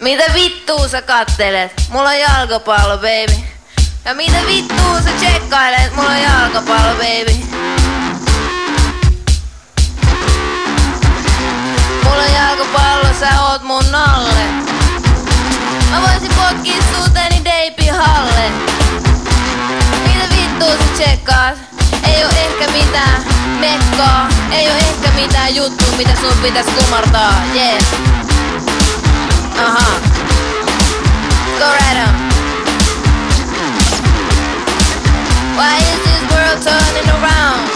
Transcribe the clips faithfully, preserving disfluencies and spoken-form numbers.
Mitä vittua sä kattelet? Mulla on jalkapallo, baby. Ja mitä vittua sä tsekkailet? Mulla on jalkapallo, baby. Mulla on jalkapallo, sä oot mun alle. Mä voisin potkii suuteni deipihalle. Mitä vittua sä tsekkaat? Ei oo ehkä mitään mekkaa. Ei oo ehkä mitään juttua, mitä sun pitäis kumartaa. Yeah. Aha. Go right on. Why is this world turning around?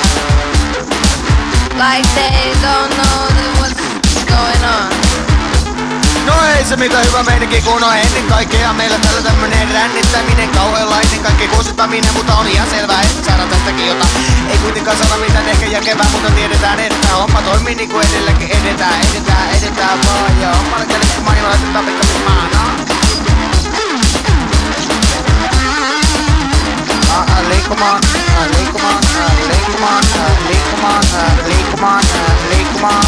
Like they don't know that what's going on. No ei se mitä hyvä meininki kun on ennen kaikkea meillä täällä tämmönen rännittäminen, kauheanlainen kaikki kuusittaminen, mutta on ihan selvää, että saadaan tästäkin jotain. Ei kuitenkaan saada mitään ehkä järkevää, mutta tiedetään, että homma toimii niinku edelläkin edetään, edetään, edetään vaan ja hommalle kädet kun maailma laitetaan pikkasin maana. Liikkumaan, liikkumaan, liikkumaan, liikkumaan, liikkumaan, liikkumaan.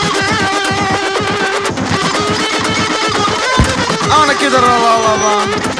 Kitaralla ollaan vaan.